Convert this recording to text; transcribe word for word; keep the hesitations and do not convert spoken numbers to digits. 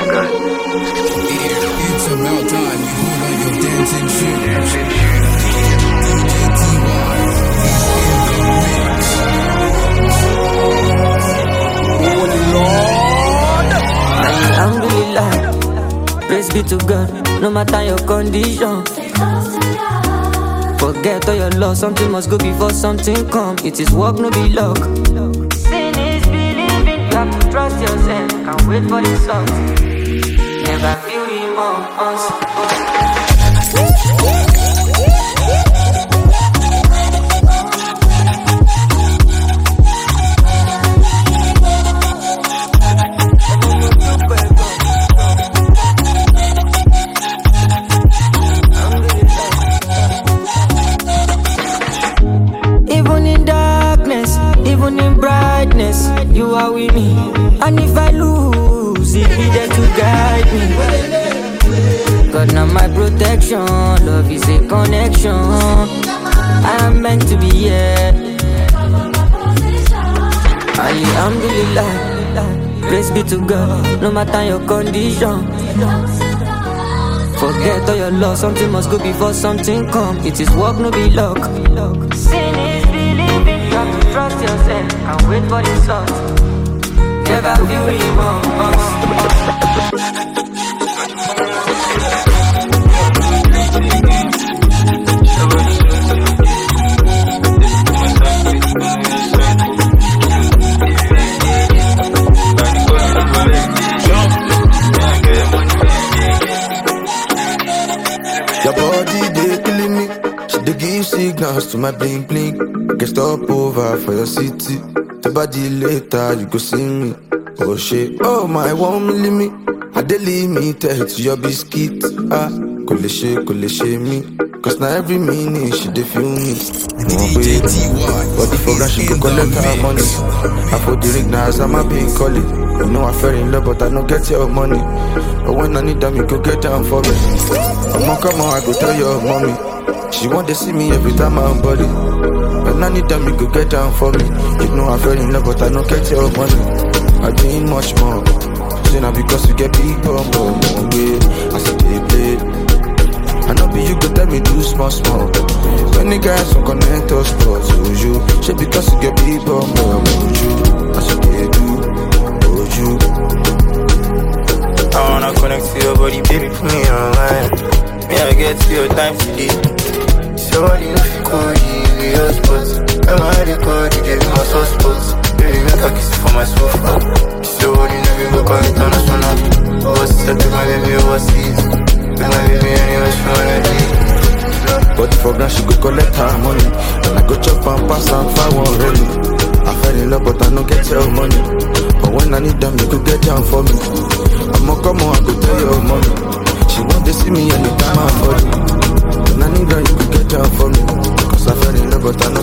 good. It's about time you put on your dancing shoes. Dancing shoes. Alhamdulillah, praise be to God, no matter your condition. Forget all your loss, something must go before something come. It is work, no be luck. Sin is believing, you have to trust yourself. Can't wait for the result. Never feel remorse. You are with me, and if I lose, it be there to guide me. God, now my protection, love is a connection. I am meant to be here. Alhamdulillah, praise be to God, no matter your condition. Forget all your loss, something must go before something come. It is work, no be luck. Sin is believing, you have to trust yourself. Can't wait for the result. Never feel remorse. Your body, they killing me. She dey give signals to my bling bling. I can stop over for your city. The body later, you go see me. Oh shit, oh my one milli me. I dey limited to your biscuit. Ah, kole she, kole she me. Cause now every minute she dey feel me. Oh baby, body for grand she go collect her money. I for the ring now as I'm a big collie. You know I fell in love but I don't get your money. But when I need them, you go get down for me. Come on, come on, I go tell your mommy. She want to see me every time I'm body. When I need them, you go get down for me. You know I fell in love but I don't get your money. I doing much more. Say now because you get big bum bum bum yeah. I said they play. I know be you go tell me do small small. When the guys who connect us to you, say because you get big bum bum bum you. I said they do. You. I wanna connect to your body, baby, put me online. Me, I get to your time today. So what do you feel cool, you your spots. I'm a record, you gave me my soft spots. Baby, make a kiss for my sofa. So what you know, we go call international. Overseas, I take my baby overseas. Take my baby anywhere she wanna be. But for grand, she go collect her money. And I go chop and pass and find one really. I fell in love, but I don't get your money. But when I need them, you could get down for me. I'ma come on, I could tell your mommy. She want to see me anytime I'm body. When I need her, you could get down for me. Cause I fell in love, but I know